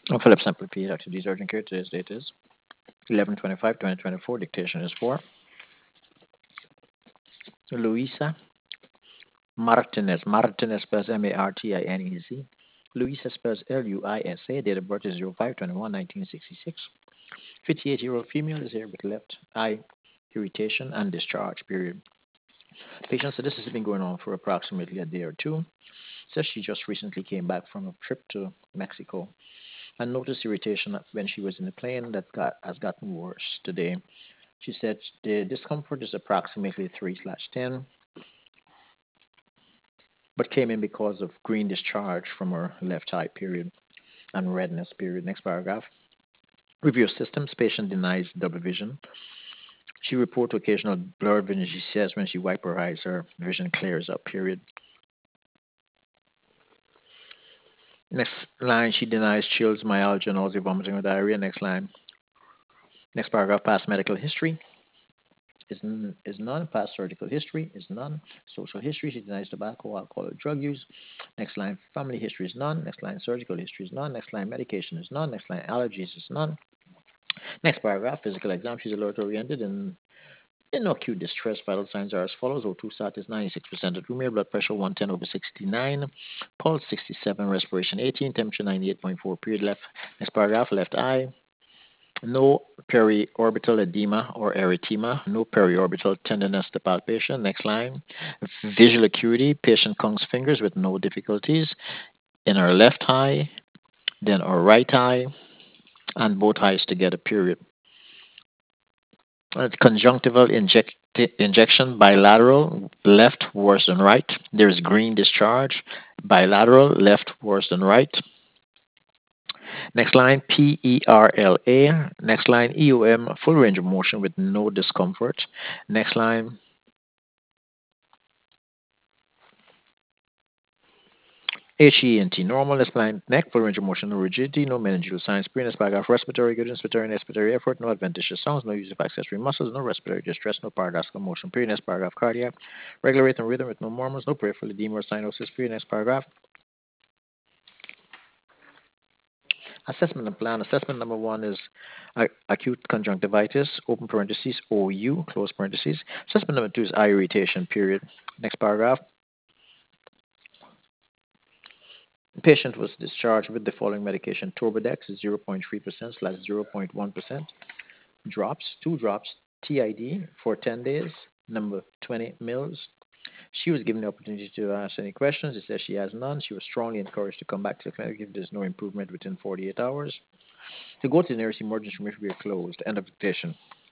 I'm Philip Sample P. Dr. D's urgent care. Today's date is 11/25/2024. Dictation is for Luisa Martinez. Martinez spells Martinez. Luisa spells Luisa. Date of birth is 05/21/1966. 58-year-old female is here with left eye irritation and discharge, period. Patient said this has been going on for approximately a day or two. Says she just recently came back from a trip to Mexico and noticed irritation when she was in the plane has gotten worse today. She said the discomfort is approximately 3/10, but came in because of green discharge from her left eye, period, and redness, period. Next paragraph. Review of systems. Patient denies double vision. She reports occasional blurred vision. She says when she wipes her eyes, her vision clears up, period. Next line, she denies chills, myalgia, nausea, vomiting, or diarrhea. Next line. Next paragraph, past medical history. Is none. Past surgical history is none. Social history, she denies tobacco, alcohol, or drug use. Next line, family history is none. Next line, surgical history is none. Next line, medication is none. Next line, allergies is none. Next paragraph, physical exam, she's alert oriented and in no acute distress. Vital signs are as follows: O2 sat is 96% at room air, blood pressure 110/69, pulse 67, respiration 18, temperature 98.4. Period. Left. Next paragraph, left eye. No periorbital edema or erythema, no periorbital tenderness to palpation. Next line. Visual acuity, patient counts fingers with no difficulties in her left eye, then her right eye, and both eyes together, period. Conjunctival injection, bilateral, left worse than right. There is green discharge, bilateral, left worse than right. Next line, PERLA. Next line, EOM, full range of motion with no discomfort. Next line, HENT, normal. Next line, neck, full range of motion, no rigidity, no meningeal signs. Previous paragraph, respiratory good, inspiratory and expiratory effort, no adventitious sounds, no use of accessory muscles, no respiratory distress, no paradoxical motion. Previous paragraph, cardiac, regular rate and rhythm with no murmurs, no peripheral edema or cyanosis. Previous paragraph, assessment and plan. Assessment number one is acute conjunctivitis, open parentheses, OU, close parentheses. Assessment number two is eye irritation, period. Next paragraph. The patient was discharged with the following medication: Turbidex 0.3% slash 0.1%, drops, 2 drops, TID for 10 days, number 20 mils. She was given the opportunity to ask any questions. It says she has none. She was strongly encouraged to come back to the clinic if there's no improvement within 48 hours. To go to the nearest emergency room if we are closed. End of dictation.